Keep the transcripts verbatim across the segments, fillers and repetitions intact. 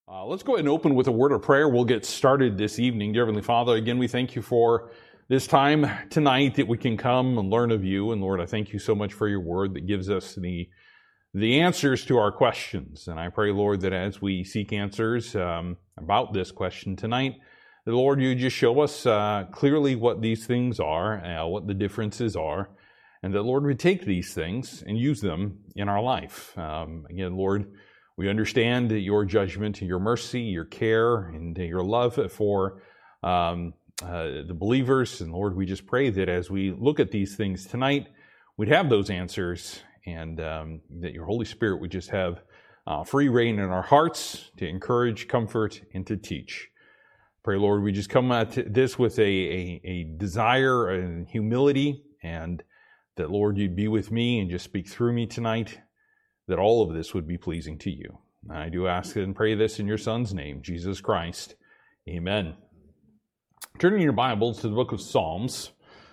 Uh, let's go ahead and open with a word of prayer. We'll get started this evening. Dear Heavenly Father, again, we thank you for this time tonight that we can come and learn of you. And Lord, I thank you so much for your word that gives us the, the answers to our questions. And I pray, Lord, that as we seek answers um, about this question tonight, that, Lord, you just show us uh, clearly what these things are, uh, what the differences are, and that, Lord, we take these things and use them in our life. Um, again, Lord, we understand your judgment, your mercy, your care, and your love for um, uh, the believers. And Lord, we just pray that as we look at these things tonight, we'd have those answers, and um, that your Holy Spirit would just have uh, free reign in our hearts to encourage, comfort, and to teach. Pray, Lord, we just come at this with a, a, a desire and humility, and that, Lord, you'd be with me and just speak through me tonight, that all of this would be pleasing to you. I do ask and pray this in your Son's name, Jesus Christ. Amen. Turning your Bibles to the book of Psalms.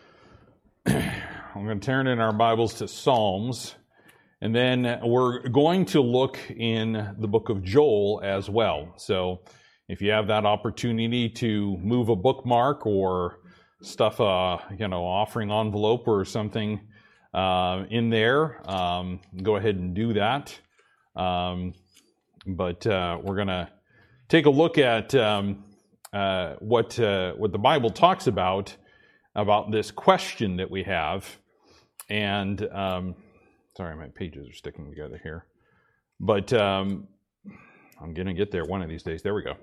I'm going to turn in our Bibles to Psalms, and then we're going to look in the book of Joel as well. So if you have that opportunity to move a bookmark or stuff a you know offering envelope or something Uh, in there, um, go ahead and do that. Um, but uh, we're going to take a look at um, uh, what uh, what the Bible talks about about this question that we have. And um, sorry, my pages are sticking together here. But um, I'm going to get there one of these days. There we go.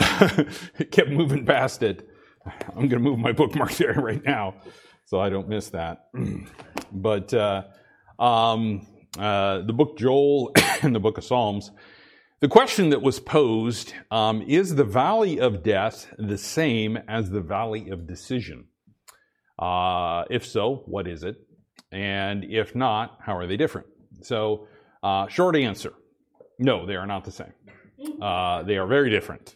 It kept moving past it. I'm going to move my bookmark there right now, so I don't miss that. But uh, um, uh, the book Joel and the book of Psalms, the question that was posed, um, is the valley of death the same as the valley of decision? Uh, if so, what is it? And if not, how are they different? So, uh, short answer, no, they are not the same. Uh, they are very different.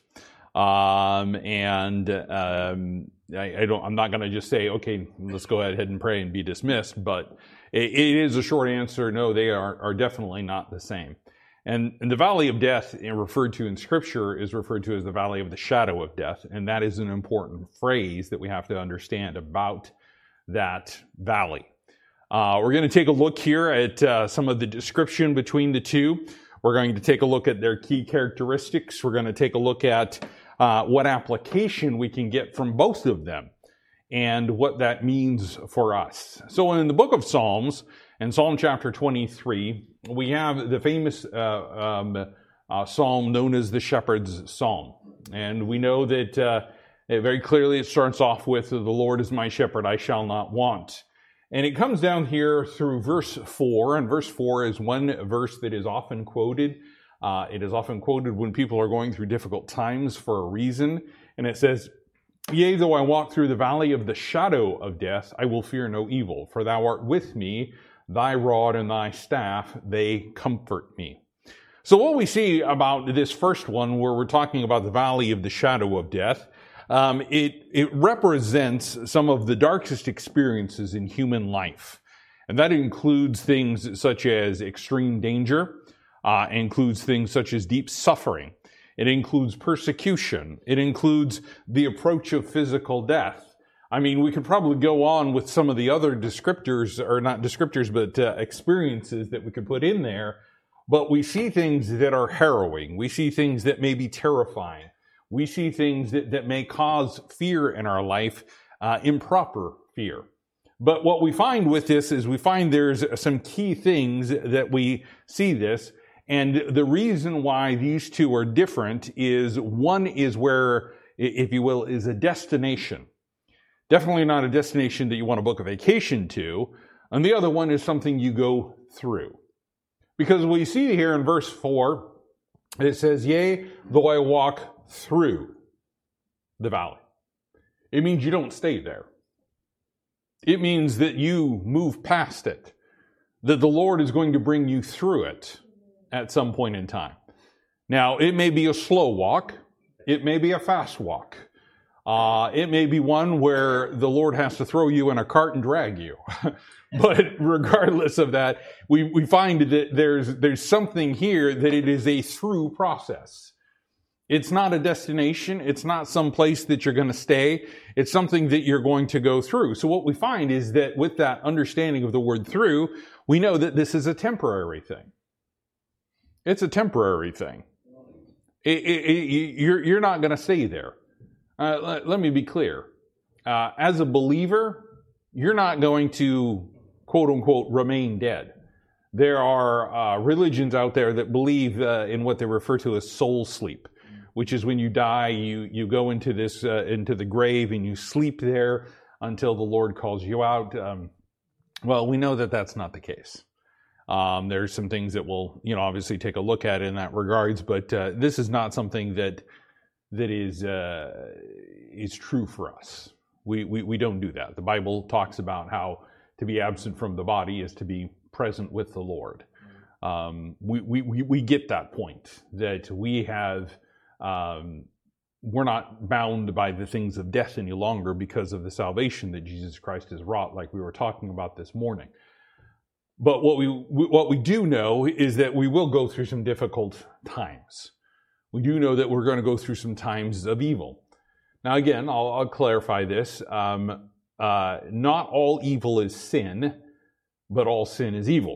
Um, and um, I, I don't, I'm not going to just say, okay, let's go ahead and pray and be dismissed, but it, it is a short answer. No, they are, are definitely not the same. And, and the valley of death referred to in Scripture is referred to as the valley of the shadow of death. And that is an important phrase that we have to understand about that valley. Uh, we're going to take a look here at uh, some of the description between the two. We're going to take a look at their key characteristics. We're going to take a look at Uh, what application we can get from both of them and what that means for us. So in the book of Psalms, in Psalm chapter twenty-three, we have the famous uh, um, uh, psalm known as the Shepherd's Psalm. And we know that uh, it very clearly it starts off with, "The Lord is my shepherd, I shall not want." And it comes down here through verse four, and verse four is one verse that is often quoted. Uh, it is often quoted when people are going through difficult times for a reason. And it says, "Yea, though I walk through the valley of the shadow of death, I will fear no evil, for thou art with me, thy rod and thy staff, they comfort me." So what we see about this first one, where we're talking about the valley of the shadow of death, um, it, it represents some of the darkest experiences in human life. And that includes things such as extreme danger. Uh, includes things such as deep suffering. It includes persecution. It includes the approach of physical death. I mean, we could probably go on with some of the other descriptors, or not descriptors, but uh, experiences that we could put in there. But we see things that are harrowing. We see things that may be terrifying. We see things that, that may cause fear in our life, uh, improper fear. But what we find with this is we find there's some key things that we see this. And the reason why these two are different is one is where, if you will, is a destination. Definitely not a destination that you want to book a vacation to. And the other one is something you go through. Because we see here in verse four, it says, "Yea, though I walk through the valley." It means you don't stay there. It means that you move past it. That the Lord is going to bring you through it at some point in time. Now, it may be a slow walk. It may be a fast walk. Uh, it may be one where the Lord has to throw you in a cart and drag you. But regardless of that, we, we find that there's, there's something here that it is a through process. It's not a destination. It's not some place that you're going to stay. It's something that you're going to go through. So what we find is that with that understanding of the word through, we know that this is a temporary thing. It's a temporary thing. It, it, it, you're, you're not going to stay there. Uh, let, let me be clear. Uh, as a believer, you're not going to, quote unquote, remain dead. There are uh, religions out there that believe uh, in what they refer to as soul sleep, which is when you die, you you go into this uh, into the grave and you sleep there until the Lord calls you out. Um, well, we know that that's not the case. Um, there's some things that we'll, you know, obviously take a look at in that regards, but uh, this is not something that that is uh, is true for us. We, we we don't do that. The Bible talks about how to be absent from the body is to be present with the Lord. Um, we, we, we get that point, that we have, um, we're not bound by the things of death any longer because of the salvation that Jesus Christ has wrought, like we were talking about this morning. But what we, what we do know is that we will go through some difficult times. We do know that we're going to go through some times of evil. Now again, I'll, I'll clarify this. Um, uh, not all evil is sin, but all sin is evil.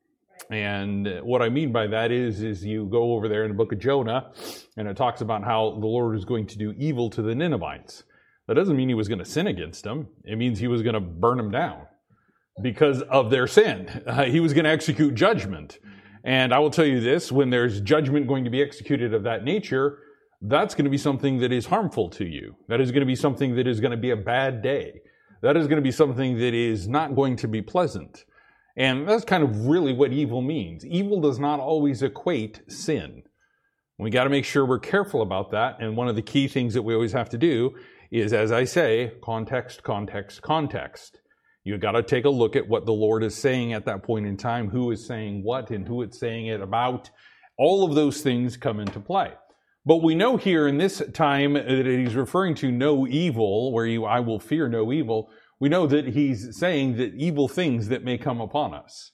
And what I mean by that is, is you go over there in the book of Jonah, and it talks about how the Lord is going to do evil to the Ninevites. That doesn't mean he was going to sin against them. It means he was going to burn them down because of their sin. Uh, he was going to execute judgment. And I will tell you this, when there's judgment going to be executed of that nature, that's going to be something that is harmful to you. That is going to be something that is going to be a bad day. That is going to be something that is not going to be pleasant. And that's kind of really what evil means. Evil does not always equate sin. We got to make sure we're careful about that. And one of the key things that we always have to do is, as I say, context, context, context. You've got to take a look at what the Lord is saying at that point in time, who is saying what and who it's saying it about. All of those things come into play. But we know here in this time that he's referring to no evil, where you, I will fear no evil. We know that he's saying that evil things that may come upon us.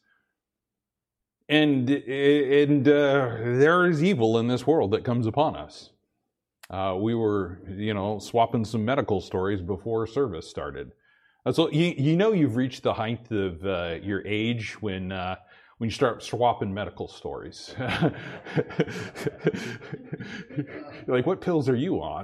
And, and uh, there is evil in this world that comes upon us. Uh, we were, you know, swapping some medical stories before service started. Uh, so you, you know you've reached the height of uh, your age when uh, when you start swapping medical stories. You're like, what pills are you on?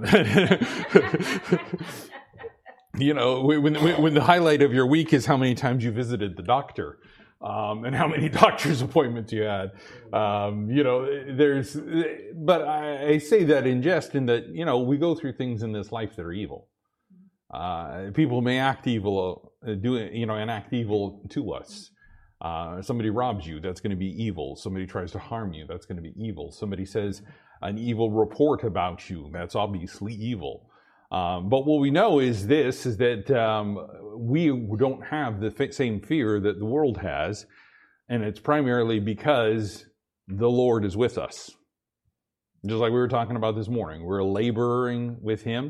You know, when, when when the highlight of your week is how many times you visited the doctor, um, and how many doctor's appointments you had. Um, you know, there's, but I, I say that in jest, in that, you know, we go through things in this life that are evil. Uh, people may act evil, uh, do you know, enact evil to us. Uh, somebody robs you, that's going to be evil. Somebody tries to harm you, that's going to be evil. Somebody says an evil report about you, that's obviously evil. Um, but what we know is this, is that um, we don't have the same fear that the world has, and it's primarily because the Lord is with us. Just like we were talking about this morning, we're laboring with Him.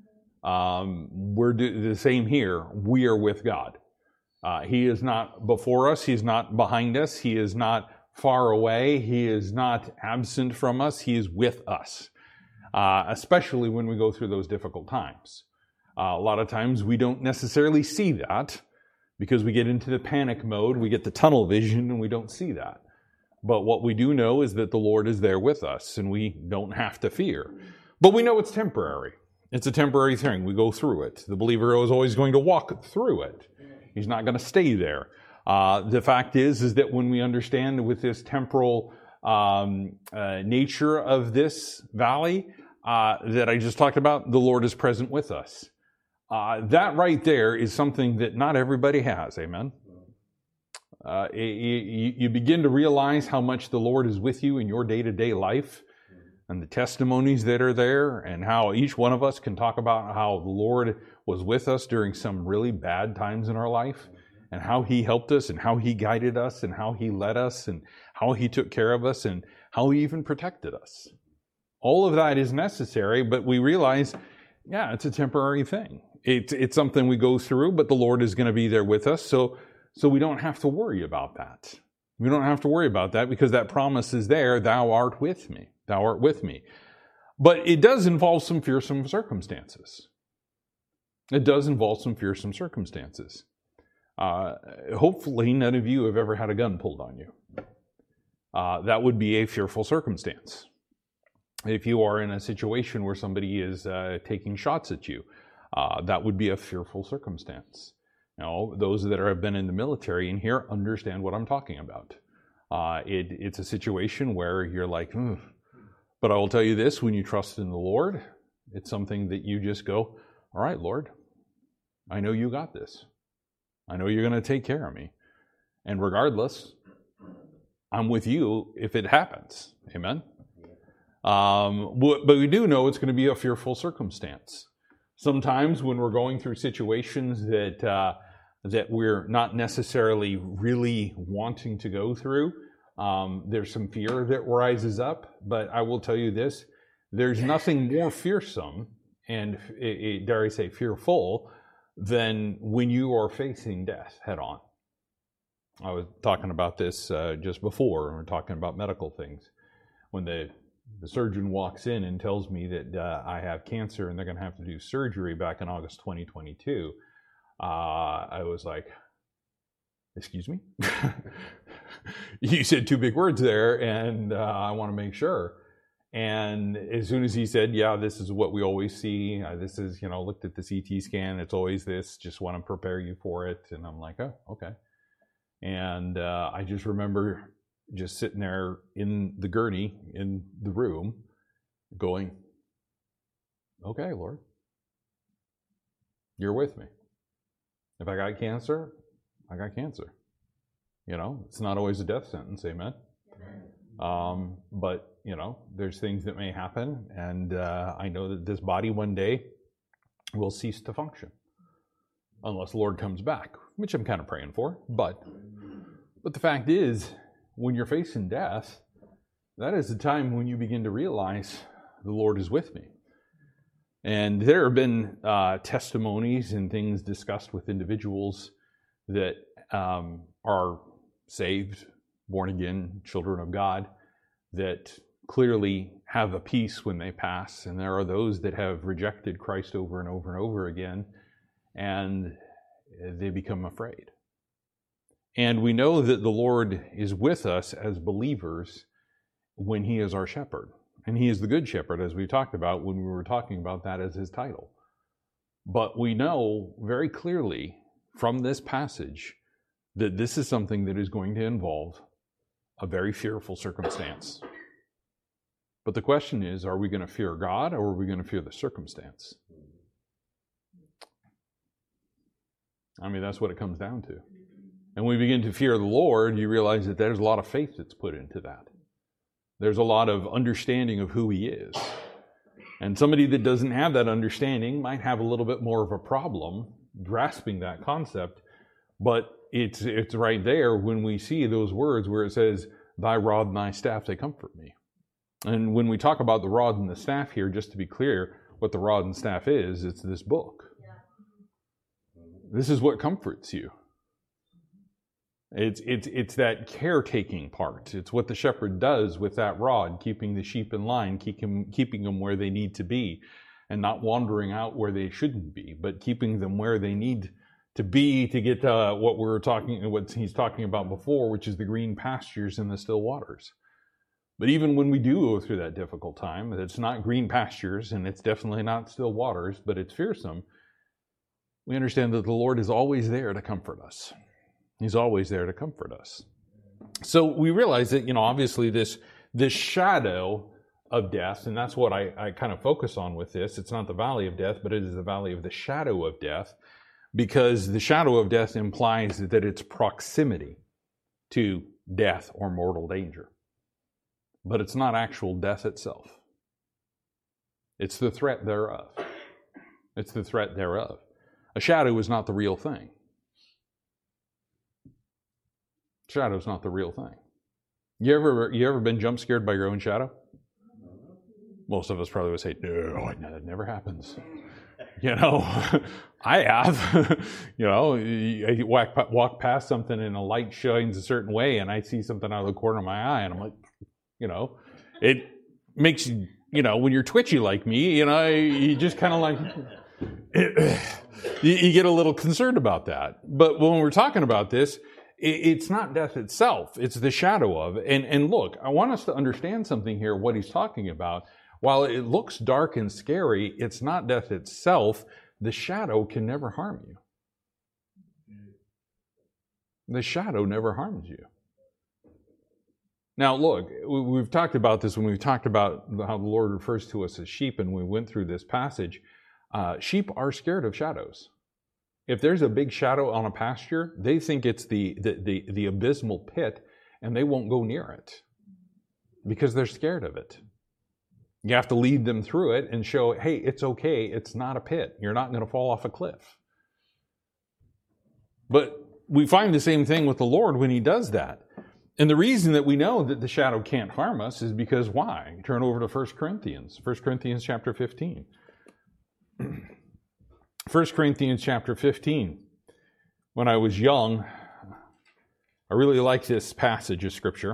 Um, we're do- the same here. We are with God. Uh, he is not before us. He's not behind us. He is not far away. He is not absent from us. He is with us. Uh, especially when we go through those difficult times. Uh, a lot of times we don't necessarily see that because we get into the panic mode, we get the tunnel vision, and we don't see that. But what we do know is that the Lord is there with us, and we don't have to fear. But we know it's temporary. It's a temporary thing. We go through it. The believer is always going to walk through it. He's not going to stay there. Uh, the fact is, is that when we understand with this temporal um, uh, nature of this valley uh, that I just talked about, the Lord is present with us. Uh, that right there is something that not everybody has. Amen. Uh, you, you begin to realize how much the Lord is with you in your day-to-day life, and the testimonies that are there, and how each one of us can talk about how the Lord was with us during some really bad times in our life, and how He helped us, and how He guided us, and how He led us, and how He took care of us, and how He even protected us. All of that is necessary, but we realize, yeah, it's a temporary thing. It's it's something we go through, but the Lord is going to be there with us, so so we don't have to worry about that. We don't have to worry about that because that promise is there. Thou art with me. Thou art with me. But it does involve some fearsome circumstances. It does involve some fearsome circumstances. Uh, hopefully, none of you have ever had a gun pulled on you. Uh, that would be a fearful circumstance. If you are in a situation where somebody is uh, taking shots at you, uh, that would be a fearful circumstance. Now, those that are, have been in the military in here understand what I'm talking about. Uh, it, it's a situation where you're like, hmm. But I will tell you this, when you trust in the Lord, it's something that you just go, all right, Lord, I know you got this. I know you're going to take care of me. And regardless, I'm with you if it happens. Amen? Um, but we do know it's going to be a fearful circumstance. Sometimes when we're going through situations that uh, that we're not necessarily really wanting to go through, um, there's some fear that rises up. But I will tell you this, there's nothing more fearsome and, it, it, dare I say, fearful than when you are facing death head on. I was talking about this uh, just before, we were talking about medical things. When the, the surgeon walks in and tells me that uh, I have cancer and they're going to have to do surgery back in August twenty twenty-two, uh, I was like, excuse me? You said two big words there, and uh, I want to make sure. And as soon as he said, yeah, this is what we always see, uh, this is, you know, looked at the C T scan, it's always this, just want to prepare you for it. And I'm like, oh, okay. And uh, I just remember just sitting there in the gurney, in the room, going, okay, Lord, you're with me. If I got cancer, I got cancer. You know, it's not always a death sentence, amen? Um, but, you know, there's things that may happen, and uh, I know that this body one day will cease to function. Unless the Lord comes back, which I'm kind of praying for. But but the fact is, when you're facing death, that is the time when you begin to realize the Lord is with me. And there have been uh, testimonies and things discussed with individuals that um, are saved, born again, children of God, that clearly have a peace when they pass. And there are those that have rejected Christ over and over and over again, and they become afraid. And we know that the Lord is with us as believers when He is our shepherd. And He is the good shepherd, as we talked about when we were talking about that as His title. But we know very clearly from this passage that this is something that is going to involve a very fearful circumstance. But the question is, are we going to fear God, or are we going to fear the circumstance? I mean, that's what it comes down to. And when we begin to fear the Lord, you realize that there's a lot of faith that's put into that. There's a lot of understanding of who He is. And somebody that doesn't have that understanding might have a little bit more of a problem grasping that concept, but it's it's right there when we see those words where it says, thy rod and thy staff, they comfort me. And when we talk about the rod and the staff here, just to be clear, what the rod and staff is, it's this book. This is what comforts you. It's it's it's that caretaking part. It's what the shepherd does with that rod, keeping the sheep in line, keep him, keeping them where they need to be, and not wandering out where they shouldn't be, but keeping them where they need to be to get uh, what we were talking, what he's talking about before, which is the green pastures and the still waters. But even when we do go through that difficult time, it's not green pastures and it's definitely not still waters, but it's fearsome. We understand that the Lord is always there to comfort us. He's always there to comfort us. So we realize that, you know, obviously this, this shadow of death, and that's what I, I kind of focus on with this. It's not the valley of death, but it is the valley of the shadow of death, because the shadow of death implies that it's proximity to death or mortal danger. But it's not actual death itself. It's the threat thereof. It's the threat thereof. A shadow is not the real thing. Shadow is not the real thing. You ever you ever been jump scared by your own shadow? Most of us probably would say, no, that never happens. You know, I have. You know, you walk, walk past something and a light shines a certain way and I see something out of the corner of my eye and I'm like, you know, it makes you you know, when you're twitchy like me, you know, you just kind of like, you, you get a little concerned about that. But when we're talking about this, it, it's not death itself. It's the shadow of it. And, and look, I want us to understand something here, what he's talking about. While it looks dark and scary, it's not death itself. The shadow can never harm you. The shadow never harms you. Now, look, we've talked about this when we've talked about how the Lord refers to us as sheep, and we went through this passage. Uh, sheep are scared of shadows. If there's a big shadow on a pasture, they think it's the, the, the, the abysmal pit, and they won't go near it because they're scared of it. You have to lead them through it and show, hey, it's okay. It's not a pit. You're not going to fall off a cliff. But we find the same thing with the Lord when he does that. And the reason that we know that the shadow can't harm us is because why? Turn over to First Corinthians. First Corinthians chapter fifteen. First Corinthians chapter fifteen. When I was young, I really liked this passage of Scripture.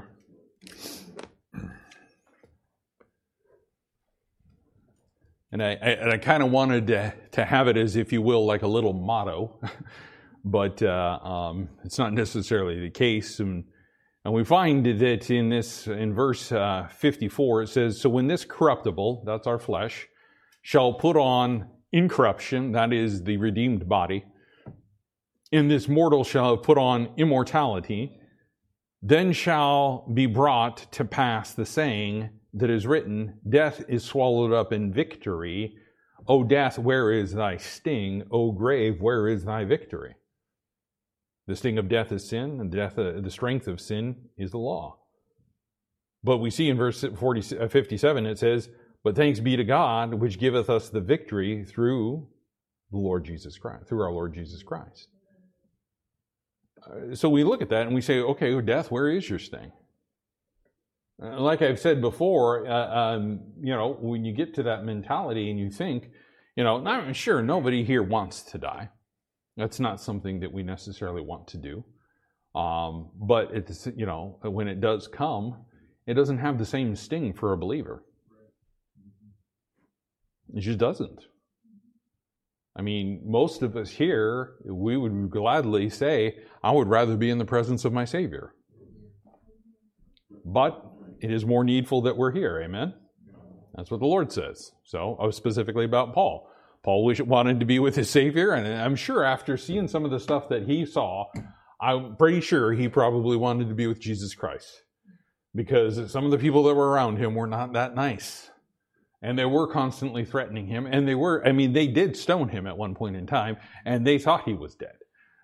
And I, I, and I kind of wanted to, to have it as, if you will, like a little motto. But uh, um, it's not necessarily the case. And, and we find that in this, in verse uh, fifty-four, it says, so when this corruptible, that's our flesh, shall put on incorruption, that is the redeemed body, and this mortal shall put on immortality, then shall be brought to pass the saying that is written, death is swallowed up in victory. O death, where is thy sting? O grave, where is thy victory? The sting of death is sin, and death, uh, the strength of sin is the law. But we see in verse forty, uh, fifty-seven, it says, but thanks be to God, which giveth us the victory through the Lord Jesus Christ, through our Lord Jesus Christ. Uh, so we look at that and we say, okay, death, where is your sting? Uh, like I've said before, uh, um, you know, when you get to that mentality and you think, you know, I'm sure nobody here wants to die. That's not something that we necessarily want to do. Um, but it's, you know, when it does come, it doesn't have the same sting for a believer. It just doesn't. I mean, most of us here, we would gladly say, I would rather be in the presence of my Savior. But it is more needful that we're here, amen? That's what the Lord says. So, I was specifically about Paul. Paul wanted to be with his Savior, and I'm sure after seeing some of the stuff that he saw, I'm pretty sure he probably wanted to be with Jesus Christ. Because some of the people that were around him were not that nice. And they were constantly threatening him, and they were, I mean, they did stone him at one point in time, and they thought he was dead.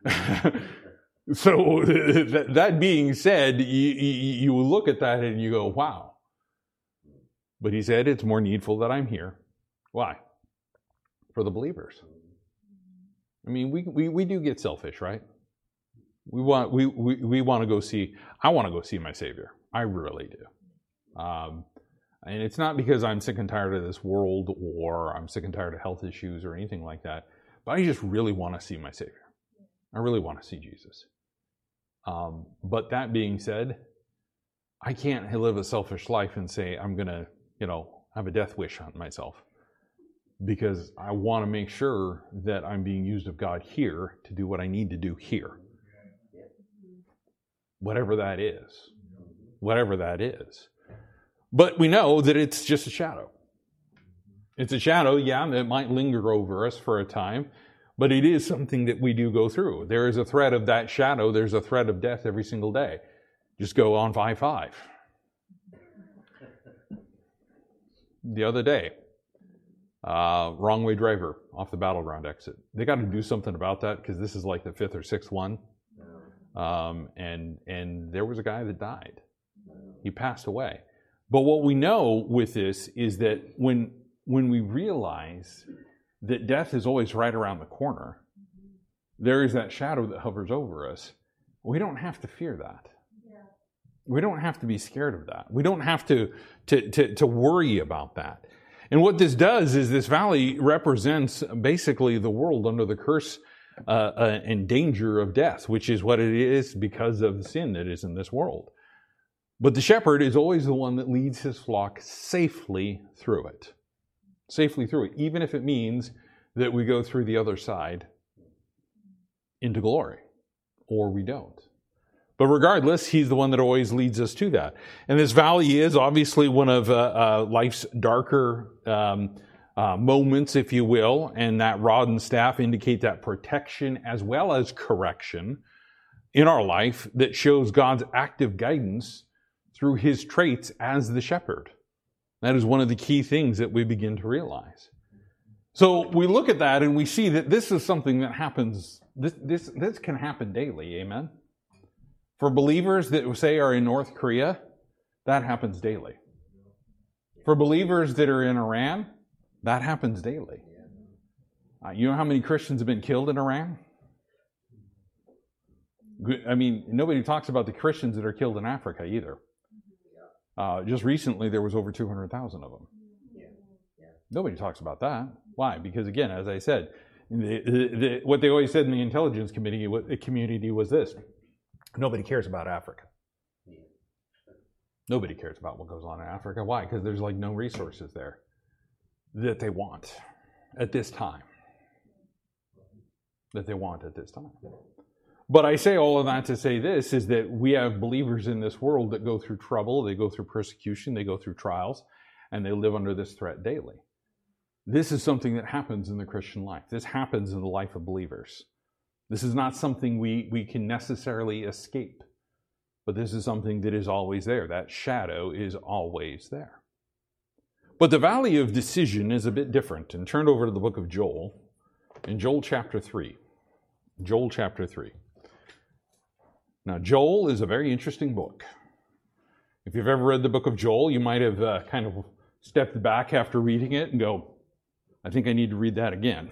So, that being said, you, you look at that and you go, wow. But he said, it's more needful that I'm here. Why? For the believers. I mean, we, we, we do get selfish, right? We want we, we, we want to go see, I want to go see my Savior. I really do. Um, and it's not because I'm sick and tired of this world, or I'm sick and tired of health issues or anything like that, but I just really want to see my Savior. I really want to see Jesus. Um, but that being said, I can't live a selfish life and say I'm going to, you know, have a death wish on myself, because I want to make sure that I'm being used of God here to do what I need to do here. Whatever that is. Whatever that is. But we know that it's just a shadow. It's a shadow, yeah, that might linger over us for a time, but it is something that we do go through. There is a threat of that shadow. There's a threat of death every single day. Just go on five five. The other day, uh, wrong way driver off the battleground exit. They got to do something about that, because this is like the fifth or sixth one. Um, and and there was a guy that died. He passed away. But what we know with this is that when when we realize that death is always right around the corner, there is that shadow that hovers over us. We don't have to fear that. Yeah. We don't have to be scared of that. We don't have to, to, to, to worry about that. And what this does is this valley represents basically the world under the curse uh, uh, and danger of death, which is what it is because of the sin that is in this world. But the shepherd is always the one that leads his flock safely through it. Safely through it, even if it means that we go through the other side into glory, or we don't. But regardless, he's the one that always leads us to that. And this valley is obviously one of uh, uh, life's darker um, uh, moments, if you will, and that rod and staff indicate that protection as well as correction in our life that shows God's active guidance through his traits as the shepherd. That is one of the key things that we begin to realize. So we look at that and we see that this is something that happens, this, this, this can happen daily, amen? For believers that say are in North Korea, that happens daily. For believers that are in Iran, that happens daily. Uh, you know how many Christians have been killed in Iran? I mean, nobody talks about the Christians that are killed in Africa either. Uh, just recently, there was over two hundred thousand of them. Nobody talks about that. Why? Because again, as I said, the, the, the, what they always said in the intelligence committee, community was this. Nobody cares about Africa. Nobody cares about what goes on in Africa. Why? Because there's like no resources there that they want at this time. That they want at this time. But I say all of that to say this, is that we have believers in this world that go through trouble, they go through persecution, they go through trials, and they live under this threat daily. This is something that happens in the Christian life. This happens in the life of believers. This is not something we, we can necessarily escape, but this is something that is always there. That shadow is always there. But the valley of decision is a bit different. And turn over to the book of Joel, in Joel chapter three. Joel chapter three. Now, Joel is a very interesting book. If you've ever read the book of Joel, you might have uh, kind of stepped back after reading it and go, I think I need to read that again.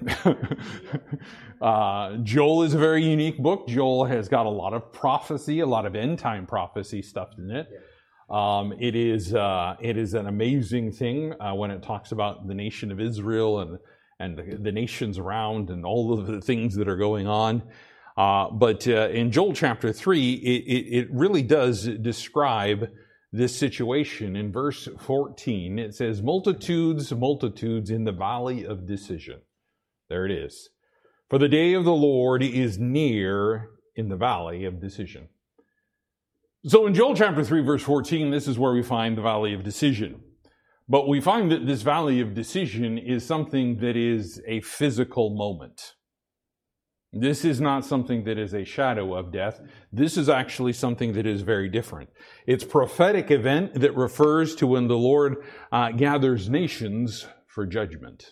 uh, Joel is a very unique book. Joel has got a lot of prophecy, a lot of end-time prophecy stuffed in it. Um, it is uh, it is an amazing thing uh, when it talks about the nation of Israel and, and the, the nations around and all of the things that are going on. Uh, but uh, in Joel chapter three, it, it, it really does describe this situation. In verse fourteen, it says, multitudes, multitudes in the valley of decision. There it is. For the day of the Lord is near in the valley of decision. So in Joel chapter three, verse fourteen, this is where we find the valley of decision. But we find that this valley of decision is something that is a physical moment. This is not something that is a shadow of death. This is actually something that is very different. It's a prophetic event that refers to when the Lord uh, gathers nations for judgment.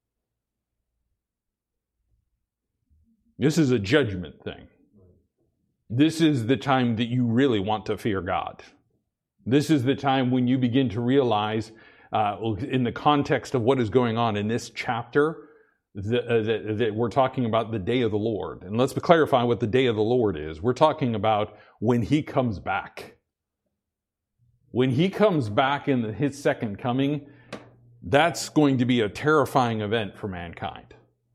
This is a judgment thing. This is the time that you really want to fear God. This is the time when you begin to realize, uh, in the context of what is going on in this chapter, that, uh, that, that we're talking about the day of the Lord. And let's clarify what the day of the Lord is. We're talking about when He comes back. When He comes back in the, His second coming, that's going to be a terrifying event for mankind.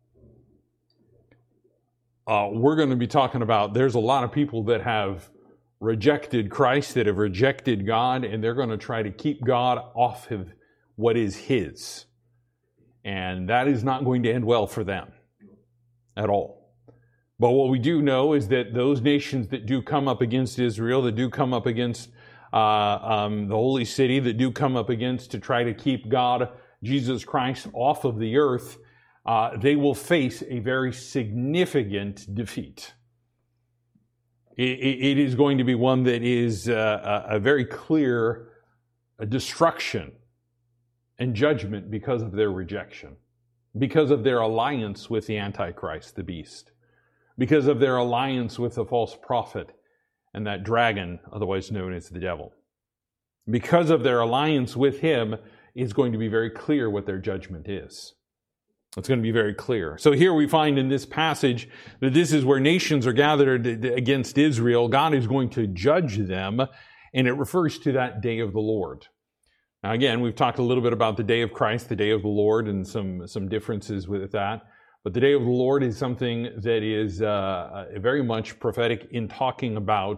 Uh, we're going to be talking about, there's a lot of people that have rejected Christ, that have rejected God, and they're going to try to keep God off of what is His. And that is not going to end well for them at all. But what we do know is that those nations that do come up against Israel, that do come up against uh, um, the holy city, that do come up against to try to keep God, Jesus Christ, off of the earth, uh, they will face a very significant defeat. It, it, it is going to be one that is uh, a, a very clear destruction and judgment because of their rejection, because of their alliance with the Antichrist, the beast, because of their alliance with the false prophet and that dragon, otherwise known as the devil. Because of their alliance with him, it's going to be very clear what their judgment is. It's going to be very clear. So here we find in this passage that this is where nations are gathered against Israel. God is going to judge them, and it refers to that day of the Lord. Now again, we've talked a little bit about the day of Christ, the day of the Lord, and some, some differences with that. But the day of the Lord is something that is uh, very much prophetic in talking about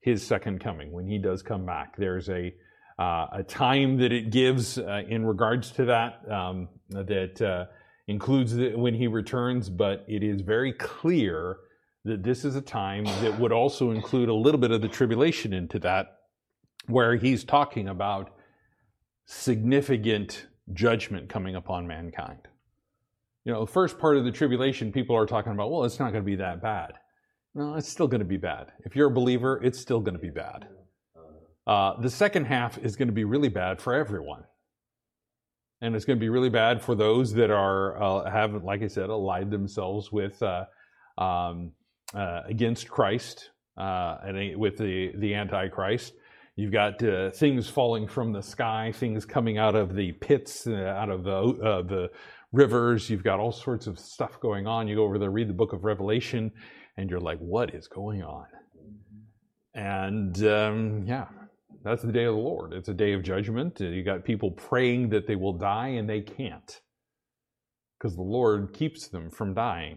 his second coming, when he does come back. There's a uh, a time that it gives uh, in regards to that, um, that uh, includes the, when he returns, but it is very clear that this is a time that would also include a little bit of the tribulation into that, where he's talking about significant judgment coming upon mankind. You know, the first part of the tribulation, people are talking about, well, it's not going to be that bad. No, it's still going to be bad. If you're a believer, it's still going to be bad. Uh, the second half is going to be really bad for everyone. And it's going to be really bad for those that are, uh, have, like I said, allied themselves with, uh, um, uh, against Christ, uh, and with the, the Antichrist. You've got uh, things falling from the sky, things coming out of the pits, uh, out of the, uh, the rivers. You've got all sorts of stuff going on. You go over there, read the book of Revelation, and you're like, what is going on? And um, yeah, that's the day of the Lord. It's a day of judgment. You got people praying that they will die, and they can't, because the Lord keeps them from dying,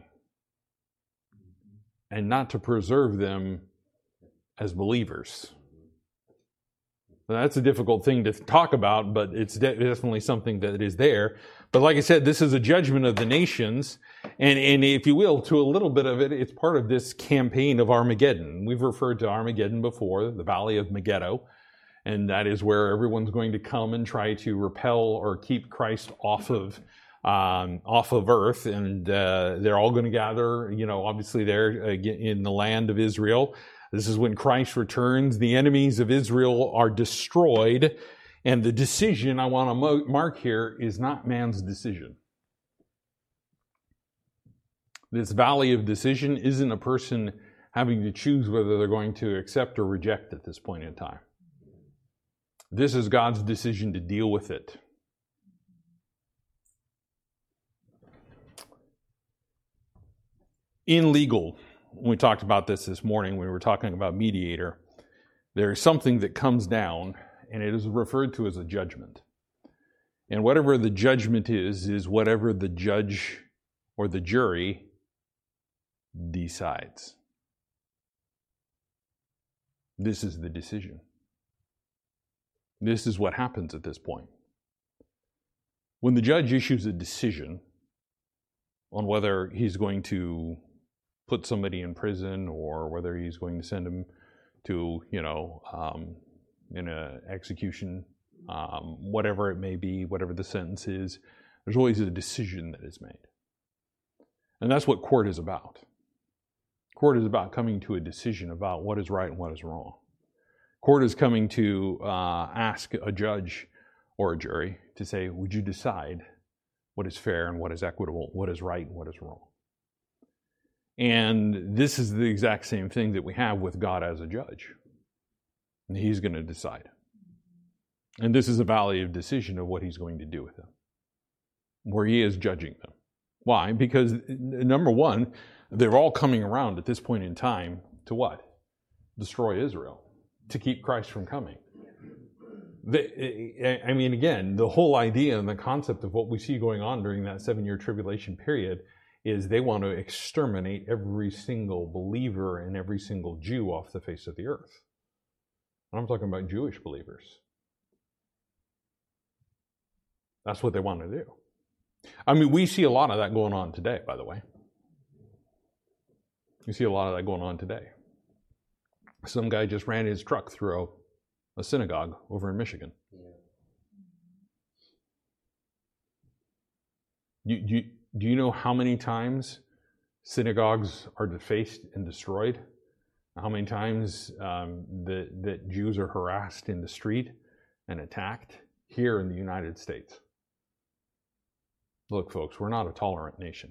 and not to preserve them as believers. That's a difficult thing to talk about, but it's de- definitely something that is there. But like I said, this is a judgment of the nations. And, and if you will, to a little bit of it, it's part of this campaign of Armageddon. We've referred to Armageddon before, the Valley of Megiddo. And that is where everyone's going to come and try to repel or keep Christ off of um, off of earth. And uh, they're all going to gather, you know, obviously there uh, in the land of Israel. This is when Christ returns. The enemies of Israel are destroyed. And the decision I want to mark here is not man's decision. This valley of decision isn't a person having to choose whether they're going to accept or reject at this point in time. This is God's decision to deal with it. In legal, we talked about this this morning, we were talking about mediator. There is something that comes down, and it is referred to as a judgment. And whatever the judgment is, is whatever the judge or the jury decides. This is the decision. This is what happens at this point. When the judge issues a decision on whether he's going to put somebody in prison or whether he's going to send him to, you know, um, in an execution, um, whatever it may be, whatever the sentence is, there's always a decision that is made. And that's what court is about. Court is about coming to a decision about what is right and what is wrong. Court is coming to uh, ask a judge or a jury to say, would you decide what is fair and what is equitable, what is right and what is wrong? And this is the exact same thing that we have with God as a judge. And he's going to decide. And this is a valley of decision of what he's going to do with them, where he is judging them. Why? Because, number one, they're all coming around at this point in time to what? Destroy Israel, to keep Christ from coming. The, I mean, again, the whole idea and the concept of what we see going on during that seven-year tribulation period is they want to exterminate every single believer and every single Jew off the face of the earth. And I'm talking about Jewish believers. That's what they want to do. I mean, we see a lot of that going on today, by the way. You see a lot of that going on today. Some guy just ran his truck through a, a synagogue over in Michigan. Yeah. You, you, do you know how many times synagogues are defaced and destroyed? How many times um, that, that Jews are harassed in the street and attacked here in the United States? Look, folks, we're not a tolerant nation.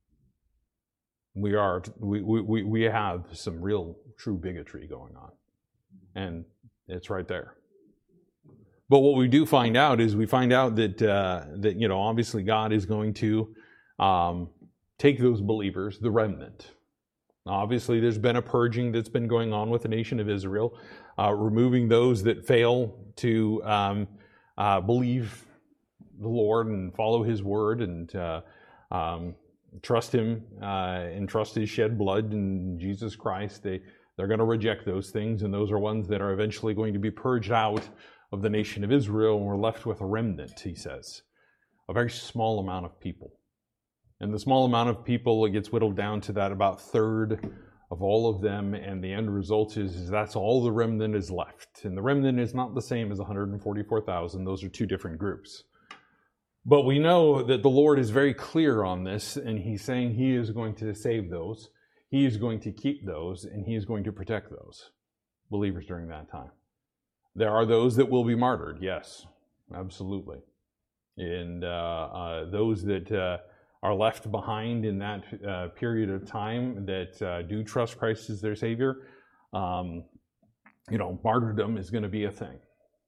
We are. We we we have some real, true bigotry going on, and it's right there. But what we do find out is we find out that uh, that you know obviously God is going to um, take those believers, the remnant. Obviously, there's been a purging that's been going on with the nation of Israel, uh, removing those that fail to um, uh, believe the Lord and follow His word and uh, um, trust Him uh, and trust His shed blood in Jesus Christ. They They're going to reject those things, and those are ones that are eventually going to be purged out of the nation of Israel, and we're left with a remnant, he says. A very small amount of people. And the small amount of people, it gets whittled down to that about third of all of them, and the end result is, is that's all the remnant is left. And the remnant is not the same as one hundred forty-four thousand. Those are two different groups. But we know that the Lord is very clear on this, and he's saying he is going to save those. He is going to keep those, and he is going to protect those believers during that time. There are those that will be martyred, yes, absolutely. And uh, uh, those that uh, are left behind in that uh, period of time that uh, do trust Christ as their Savior, um, you know, martyrdom is going to be a thing.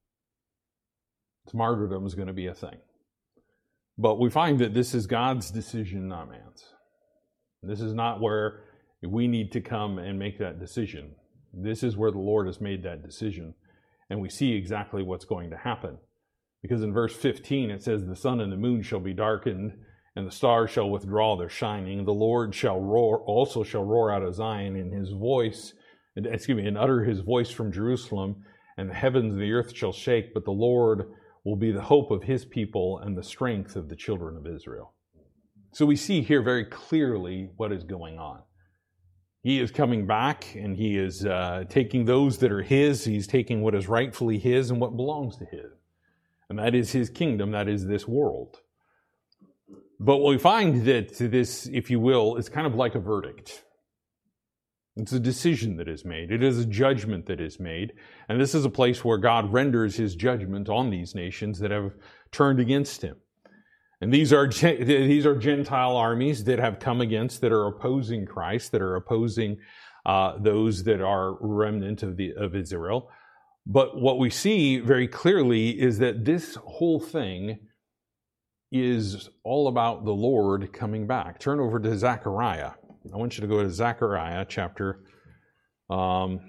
It's martyrdom is going to be a thing. But we find that this is God's decision, not man's. This is not where we need to come and make that decision. This is where the Lord has made that decision. And we see exactly what's going to happen. Because in verse fifteen it says, the sun and the moon shall be darkened, and the stars shall withdraw their shining. The Lord shall roar, also shall roar out of Zion, and his voice, excuse me, and utter his voice from Jerusalem, and the heavens and the earth shall shake, but the Lord will be the hope of his people and the strength of the children of Israel. So we see here very clearly what is going on. He is coming back, and he is uh, taking those that are his. He's taking what is rightfully his and what belongs to his. And that is his kingdom, that is this world. But we find that this, if you will, is kind of like a verdict. It's a decision that is made. It is a judgment that is made. And this is a place where God renders his judgment on these nations that have turned against him. And these are these are Gentile armies that have come against, that are opposing Christ, that are opposing uh, those that are remnant of the of Israel. But what we see very clearly is that this whole thing is all about the Lord coming back. Turn over to Zechariah. I want you to go to Zechariah chapter, um,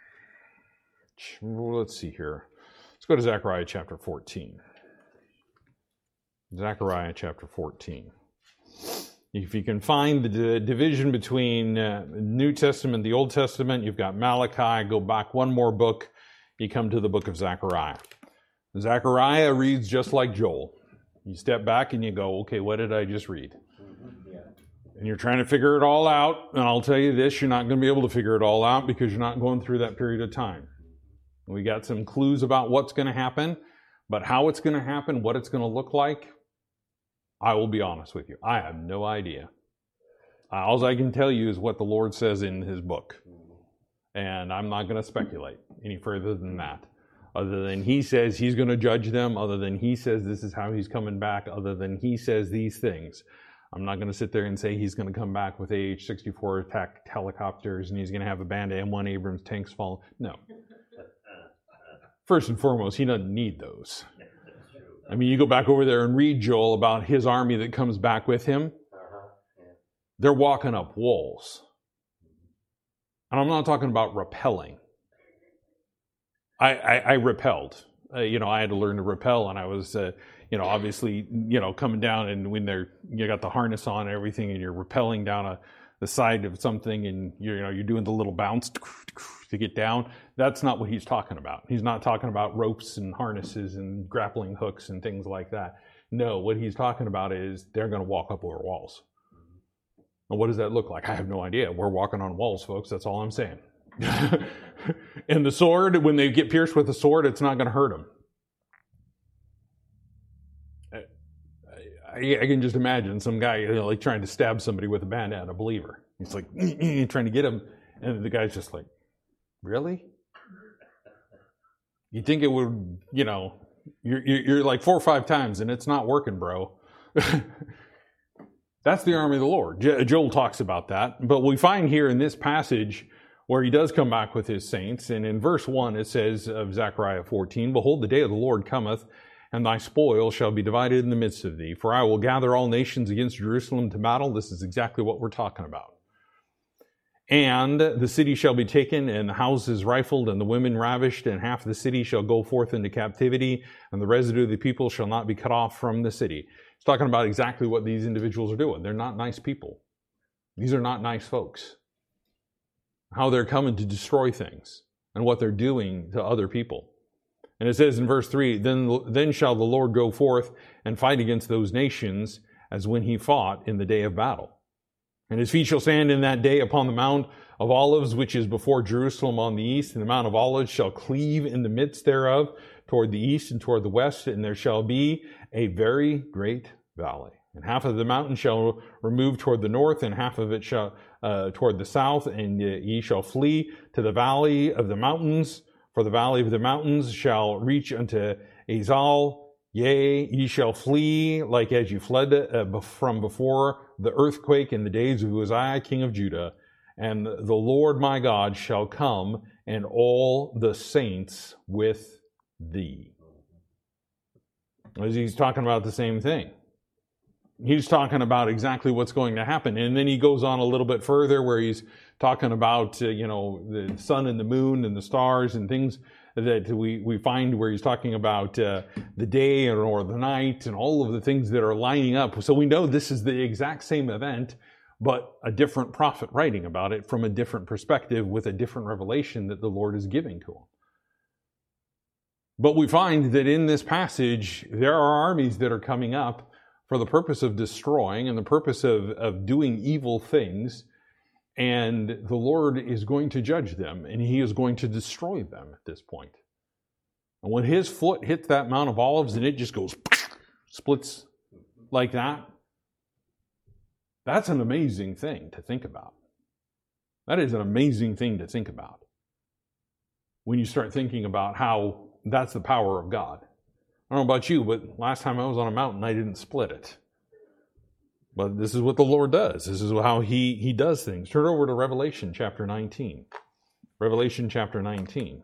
let's see here. Let's go to Zechariah chapter fourteen. Zechariah chapter fourteen. If you can find the division between uh, New Testament and the Old Testament, you've got Malachi. Go back one more book, you come to the book of Zechariah. Zechariah reads just like Joel. You step back and you go, okay, what did I just read? And you're trying to figure it all out, and I'll tell you this, you're not going to be able to figure it all out because you're not going through that period of time. We got some clues about what's going to happen, but how it's going to happen, what it's going to look like, I will be honest with you. I have no idea. All I can tell you is what the Lord says in his book. And I'm not going to speculate any further than that. Other than he says he's going to judge them, other than he says this is how he's coming back, other than he says these things. I'm not going to sit there and say he's going to come back with A H sixty-four attack helicopters and he's going to have a band of M one Abrams tanks fall. No. First and foremost, he doesn't need those. I mean, you go back over there and read Joel about his army that comes back with him. They're walking up walls. And I'm not talking about rappelling. I, I, I repelled. Uh, you know, I had to learn to rappel, and I was, uh, you know, obviously, you know, coming down, and when they're, you got the harness on and everything, and you're rappelling down a, the side of something, and you're, you know, you're doing the little bounce to get down. That's not what he's talking about. He's not talking about ropes and harnesses and grappling hooks and things like that. No, what he's talking about is they're going to walk up over walls. And what does that look like? I have no idea. We're walking on walls, folks. That's all I'm saying. And the sword, when they get pierced with a sword, it's not going to hurt them. I, I, I can just imagine some guy, you know, like trying to stab somebody with a bandana, a believer. He's like trying to get him, and the guy's just like, "Really? You think it would? You know, you're you're like four or five times, and it's not working, bro." That's the army of the Lord. Joel talks about that, but we find here in this passage where he does come back with his saints. And in verse one, it says of Zechariah fourteen, "Behold, the day of the Lord cometh, and thy spoil shall be divided in the midst of thee. For I will gather all nations against Jerusalem to battle." This is exactly what we're talking about. "And the city shall be taken, and the houses rifled, and the women ravished, and half the city shall go forth into captivity, and the residue of the people shall not be cut off from the city." He's talking about exactly what these individuals are doing. They're not nice people. These are not nice folks. how they're coming to destroy things and what they're doing to other people. And it says in verse three, then, then shall the Lord go forth and fight against those nations as when he fought in the day of battle. And his feet shall stand in that day upon the Mount of Olives, which is before Jerusalem on the east, and the Mount of Olives shall cleave in the midst thereof toward the east and toward the west, and there shall be a very great valley. And half of the mountain shall remove toward the north, and half of it shall uh, toward the south, and ye shall flee to the valley of the mountains, for the valley of the mountains shall reach unto Azal. Yea, ye shall flee like as you fled uh, from before the earthquake in the days of Uzziah, king of Judah. And the Lord my God shall come, and all the saints with thee. As he's talking about the same thing. He's talking about exactly what's going to happen. And then he goes on a little bit further where he's talking about, uh, you know, the sun and the moon and the stars and things that we, we find where he's talking about uh, the day or the night and all of the things that are lining up. So we know this is the exact same event, but a different prophet writing about it from a different perspective with a different revelation that the Lord is giving to him. But we find that in this passage, there are armies that are coming up for the purpose of destroying and the purpose of, of doing evil things. And the Lord is going to judge them, and he is going to destroy them at this point. And when his foot hits that Mount of Olives and it just goes, splits like that, that's an amazing thing to think about. That is an amazing thing to think about. When you start thinking about how that's the power of God. I don't know about you, but last time I was on a mountain, I didn't split it. But this is what the Lord does. This is how he, he does things. Turn over to Revelation chapter nineteen. Revelation chapter nineteen.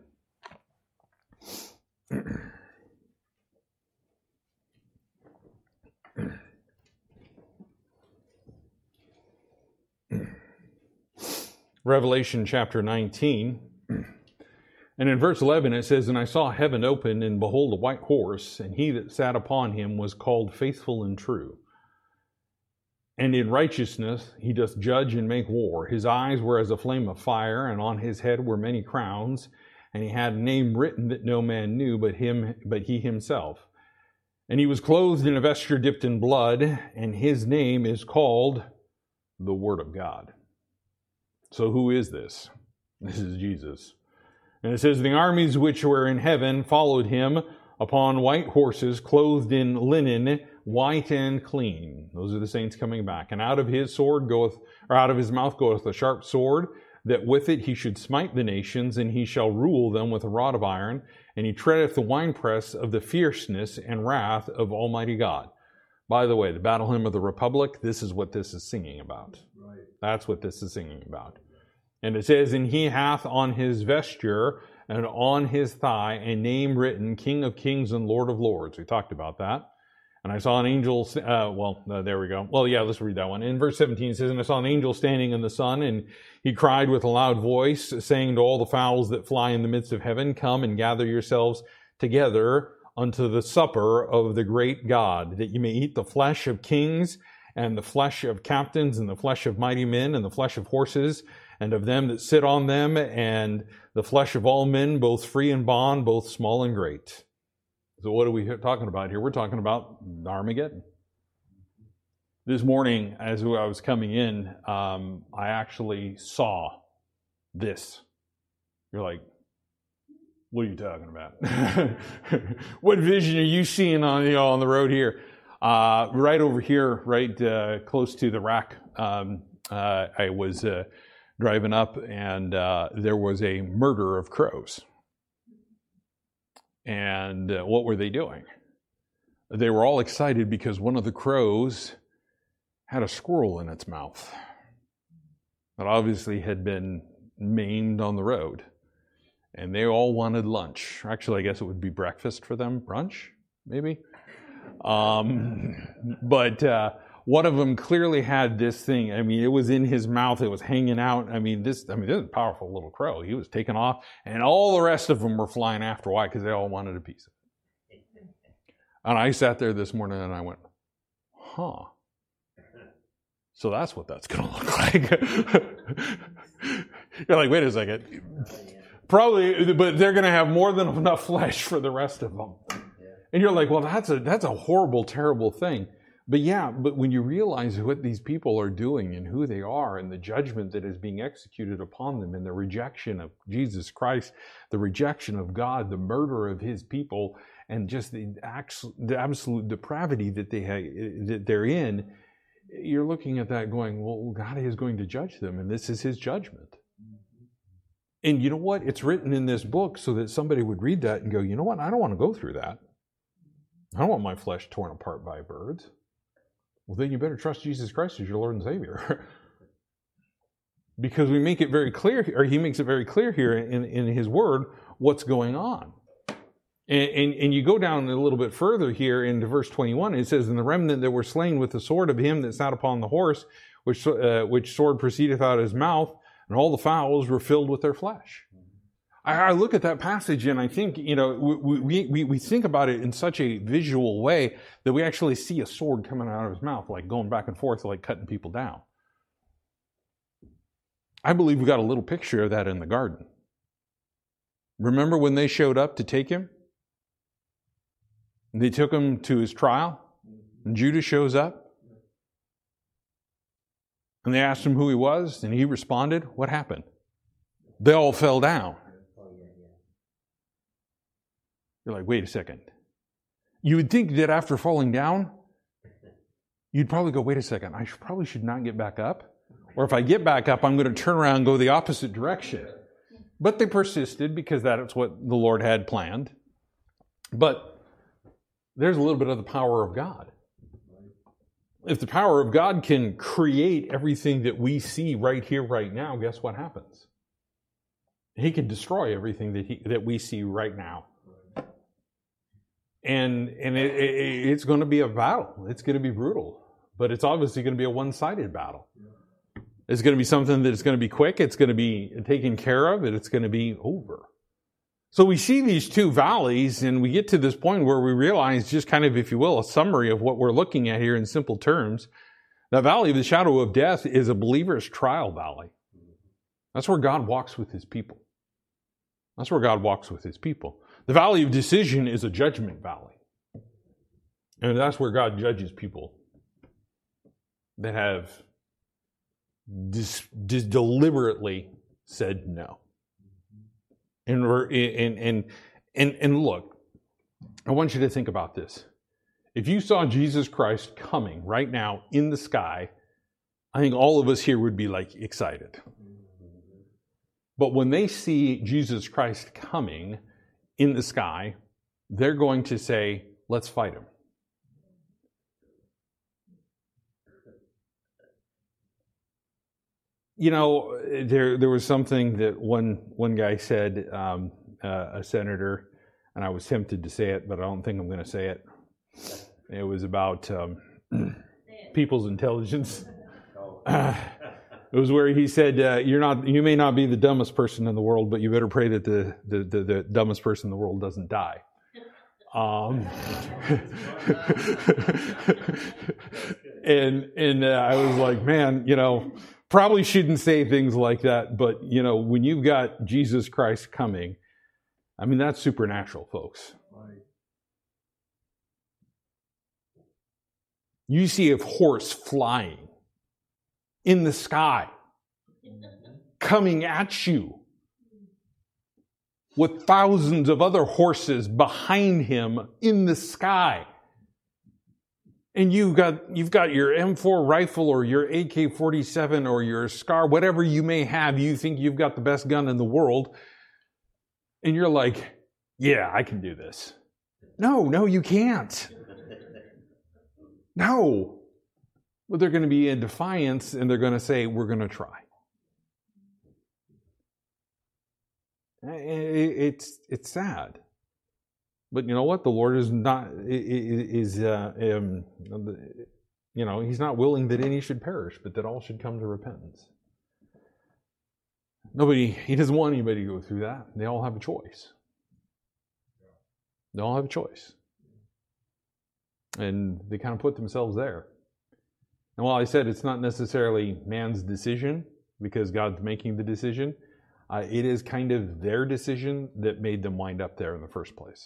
Revelation chapter nineteen. And in verse eleven it says, and I saw heaven open, and behold a white horse, and he that sat upon him was called Faithful and True. And in righteousness he doth judge and make war. His eyes were as a flame of fire, and on his head were many crowns. And he had a name written that no man knew but him, but he himself. And he was clothed in a vesture dipped in blood, and his name is called the Word of God. So who is this? This is Jesus. And it says, the armies which were in heaven followed him upon white horses, clothed in linen, white and clean. Those are the saints coming back. And out of his sword goeth, or out of his mouth goeth a sharp sword, that with it he should smite the nations, and he shall rule them with a rod of iron, and he treadeth the winepress of the fierceness and wrath of Almighty God. By the way, the battle hymn of the Republic, this is what this is singing about. Right. That's what this is singing about. And it says, and he hath on his vesture and on his thigh a name written, King of Kings and Lord of Lords. We talked about that. And I saw an angel, uh, well, uh, there we go. Well, yeah, let's read that one. In verse seventeen, it says, and I saw an angel standing in the sun, and he cried with a loud voice, saying to all the fowls that fly in the midst of heaven, come and gather yourselves together unto the supper of the great God, that you may eat the flesh of kings, and the flesh of captains, and the flesh of mighty men, and the flesh of horses, and of them that sit on them, and the flesh of all men, both free and bond, both small and great. So what are we talking about here? We're talking about Armageddon. This morning, as I was coming in, um, I actually saw this. You're like, what are you talking about? What vision are you seeing on, you know, on the road here? Uh, right over here, right uh, close to the rack, um, uh, I was uh, driving up, and uh, there was a murder of crows. And uh, what were they doing? They were all excited because one of the crows had a squirrel in its mouth that obviously had been maimed on the road. And they all wanted lunch. Actually, I guess it would be breakfast for them, brunch, maybe. Um, but uh, one of them clearly had this thing. I mean, it was in his mouth. It was hanging out. I mean, this. I mean, this is a powerful little crow. He was taking off, and all the rest of them were flying after. Why? Because they all wanted a piece of it. And I sat there this morning, and I went, "Huh." So that's what that's going to look like. You're like, wait a second. Probably, but they're going to have more than enough flesh for the rest of them. And you're like, well, that's a that's a horrible, terrible thing. But yeah, but when you realize what these people are doing and who they are and the judgment that is being executed upon them and the rejection of Jesus Christ, the rejection of God, the murder of his people, and just the, the absolute depravity that, they ha- that they're in, you're looking at that going, well, God is going to judge them, and this is his judgment. And you know what? It's written in this book so that somebody would read that and go, you know what? I don't want to go through that. I don't want my flesh torn apart by birds. Well, then you better trust Jesus Christ as your Lord and Savior. Because we make it very clear, or he makes it very clear here in, in his word, what's going on. And, and, and you go down a little bit further here into verse twenty-one, it says, and the remnant that were slain with the sword of him that sat upon the horse, which, uh, which sword proceedeth out of his mouth, and all the fowls were filled with their flesh. I look at that passage and I think, you know, we, we, we think about it in such a visual way that we actually see a sword coming out of his mouth, like going back and forth, like cutting people down. I believe we got a little picture of that in the garden. Remember when they showed up to take him? They took him to his trial, and Judas shows up. And they asked him who he was, and he responded. What happened? They all fell down. You're like, wait a second. You would think that after falling down, you'd probably go, wait a second, I should, probably should not get back up. Or if I get back up, I'm going to turn around and go the opposite direction. But they persisted because that's what the Lord had planned. But there's a little bit of the power of God. If the power of God can create everything that we see right here, right now, guess what happens? He can destroy everything that he, that we see right now. And and it, it, it's going to be a battle. It's going to be brutal. But it's obviously going to be a one-sided battle. It's going to be something that's going to be quick. It's going to be taken care of. And it's going to be over. So we see these two valleys, and we get to this point where we realize just kind of, if you will, a summary of what we're looking at here in simple terms. The valley of the shadow of death is a believer's trial valley. That's where God walks with his people. That's where God walks with his people. The valley of decision is a judgment valley. And that's where God judges people that have dis, dis, deliberately said no. And, and, and, and, and look, I want you to think about this. If you saw Jesus Christ coming right now in the sky, I think all of us here would be like excited. But when they see Jesus Christ coming in the sky, they're going to say, let's fight him. You know, there there was something that one one guy said, um, uh, a senator, and I was tempted to say it, but I don't think I'm going to say it. It was about um, people's intelligence. Uh, it was where he said, uh, "You're not, you may not be the dumbest person in the world, but you better pray that the the, the, the dumbest person in the world doesn't die." Um, and and uh, I was like, man, you know. Probably shouldn't say things like that, but, you know, when you've got Jesus Christ coming, I mean, that's supernatural, folks. Right. You see a horse flying in the sky, coming at you, with thousands of other horses behind him in the sky. And you've got, you've got your M four rifle or your A K forty-seven or your SCAR, whatever you may have, you think you've got the best gun in the world. And you're like, yeah, I can do this. No, no, you can't. No. But they're going to be in defiance and they're going to say, we're going to try. It's, it's sad. But you know what? The Lord is not, is, uh, um, you know, He's not willing that any should perish, but that all should come to repentance. Nobody, He doesn't want anybody to go through that. They all have a choice. They all have a choice. And they kind of put themselves there. And while I said it's not necessarily man's decision, because God's making the decision, Uh, it is kind of their decision that made them wind up there in the first place.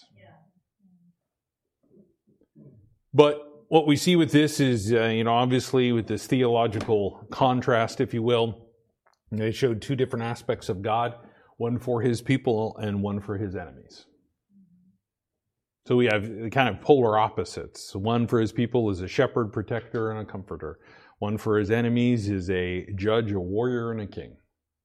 But what we see with this is, uh, you know, obviously with this theological contrast, if you will, they showed two different aspects of God, one for his people and one for his enemies. So we have kind of polar opposites. One for his people is a shepherd, protector, and a comforter. One for his enemies is a judge, a warrior, and a king.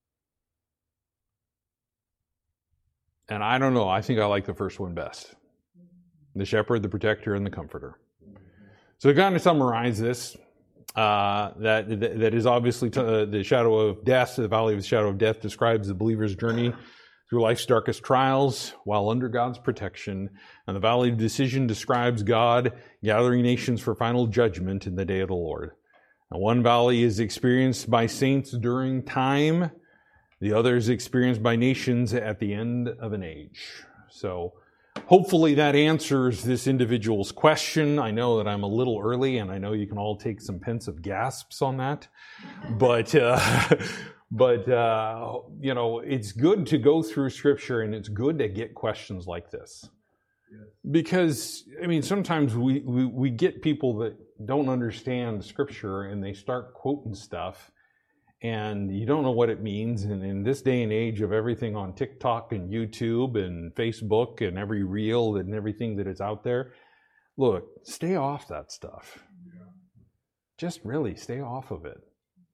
And I don't know, I think I like the first one best. The shepherd, the protector, and the comforter. So to kind of summarize this, uh, that that is obviously t- uh, the shadow of death, the valley of the shadow of death describes the believer's journey through life's darkest trials while under God's protection. And the valley of decision describes God gathering nations for final judgment in the day of the Lord. And one valley is experienced by saints during time. The other is experienced by nations at the end of an age. So hopefully that answers this individual's question. I know that I'm a little early, and I know you can all take some pensive gasps on that. But, uh, but uh, you know, it's good to go through Scripture, and it's good to get questions like this. Because, I mean, sometimes we, we, we get people that don't understand Scripture, and they start quoting stuff, and you don't know what it means. And in this day and age of everything on TikTok and YouTube and Facebook and every reel and everything that is out there, look, stay off that stuff. Yeah. Just really stay off of it.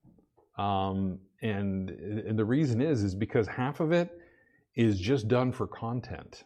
Um, and, and the reason is, is because half of it is just done for content.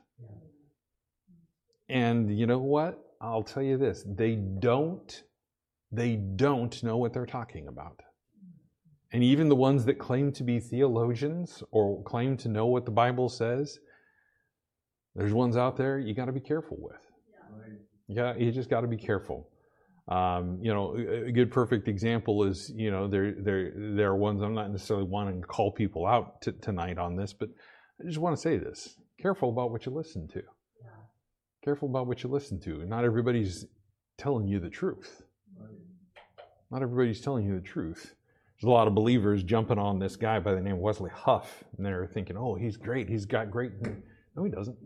Yeah. And you know what? I'll tell you this, they don't, they don't know what they're talking about. And even the ones that claim to be theologians or claim to know what the Bible says, there's ones out there you got to be careful with. Yeah, you just got to be careful. Um, you know, a good perfect example is, you know, there there there are ones, I'm not necessarily wanting to call people out t- tonight on this, but I just want to say this: careful about what you listen to. Yeah. Careful about what you listen to. Not everybody's telling you the truth. Right. Not everybody's telling you the truth. There's a lot of believers jumping on this guy by the name of Wesley Huff, and they're thinking, oh, he's great, he's got great... No, he doesn't.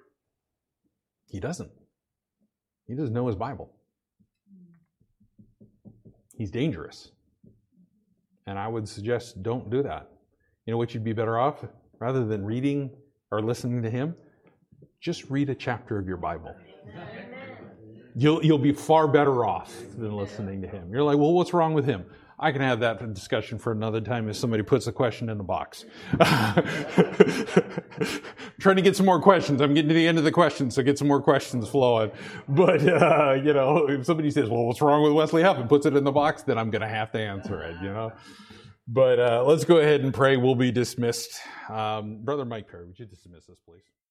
He doesn't. He doesn't know his Bible. He's dangerous. And I would suggest don't do that. You know what you'd be better off? Rather than reading or listening to him, just read a chapter of your Bible. You'll, you'll be far better off than listening to him. You're like, well, what's wrong with him? I can have that discussion for another time if somebody puts a question in the box. Trying to get some more questions. I'm getting to the end of the questions, so get some more questions flowing. But, uh, you know, if somebody says, well, what's wrong with Wesley Huff and puts it in the box, then I'm going to have to answer it, you know. But uh, let's go ahead and pray. We'll be dismissed. Um, Brother Mike Perry, would you dismiss us, please?